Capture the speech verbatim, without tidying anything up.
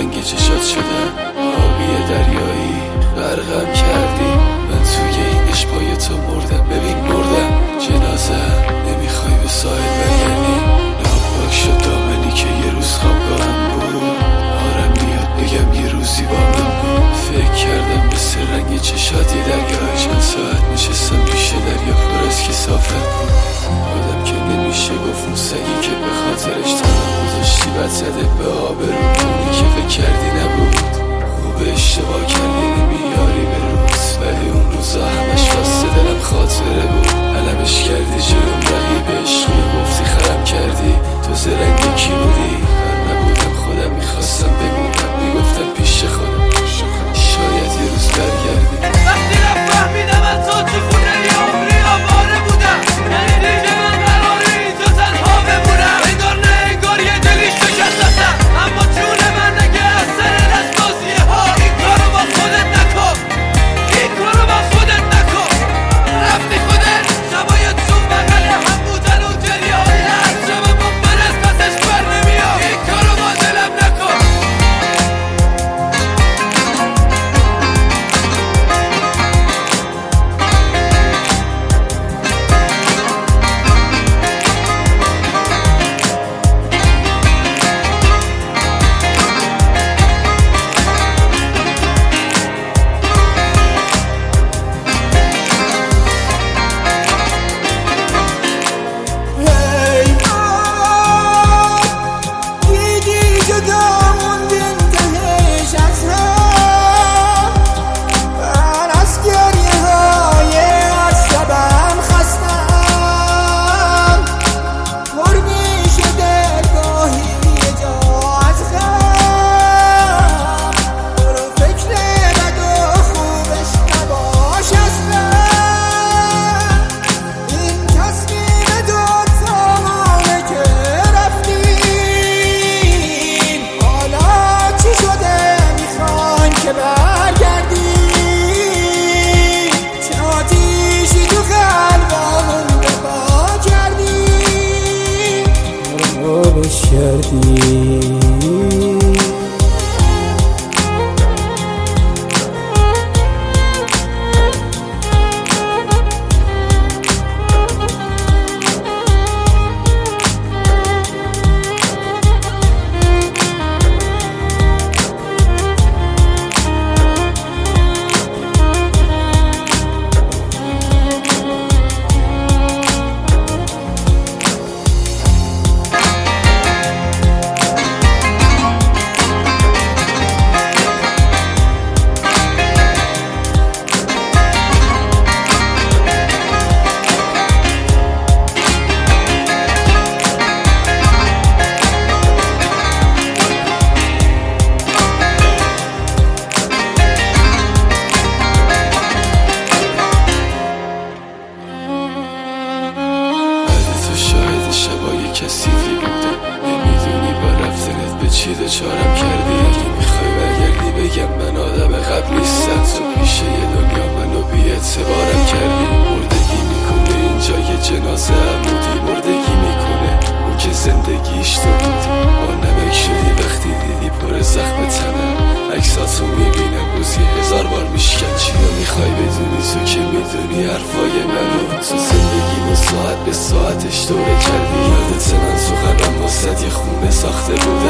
رنگ چشات شدم آبی دریایی غرقم کردی من توی این عشق پای تو مردم ببین مردم جنازه نمیخوای به ساحل برگردی ناپاک شد دامنی که یه روز خوابگاهم بود آرم میاد بگم یه روزی با من بود فکر کردم مثل رنگ چشاتی درگاه چند ساعت نشستم پیش دریا پر از کثافت بود آدم که نمیشه گفت اون سگی که به خاطرش تنم گذاشتی بد زده به آبرو اونی که فکر کردی نبود خوب اشتباه کردی نمیاری به روز ولی اون روزا همش واسه دلم خاطره بود علمش کردی جلوم رقیب عشقی گفتی خرم کردی تو زرنگی کی بودی من نبودم خودم میخواستم بمونم میگفتم پیش خودم شاید یه روز برگردی وقتی رفت فهمیدم از تو تو خونه یه عمری آواره بودم یعنی دیگه من قراره اینجا تنها بمونم انگار نه انگار یه دلی شکستم اما جون من نگه از سر دست بازیه ها این کارو با خودت نکن این کارو با خودت نکن رفتی خودت شبای تو بغل هم بودن و گریه های هر شب با من از پسش بر نمیام این کارو با دلم نکن کردی کثیفی بودم نمیدونی با رفتنت به چی دچارم کردی اگه میخوای برگردی بگم من آدم قبل نیستم تو پیش یه دنیا منو بی اعتبارم کردی مردگی میکنه اینجا یه جنازه هم بودی مردگی میکنه اون که زندگیش تو بودی با نمک شدی وقتی دیدی پر زخم تنم عکساتو میبینم روزی هزار بار میشکن چیا میخوای بدونی تو که میدونی حرفای منو تو زندگیمو ساعت به ساعتش دوره کردی یادت من تو قلبم واسد یه خونه ساخته بود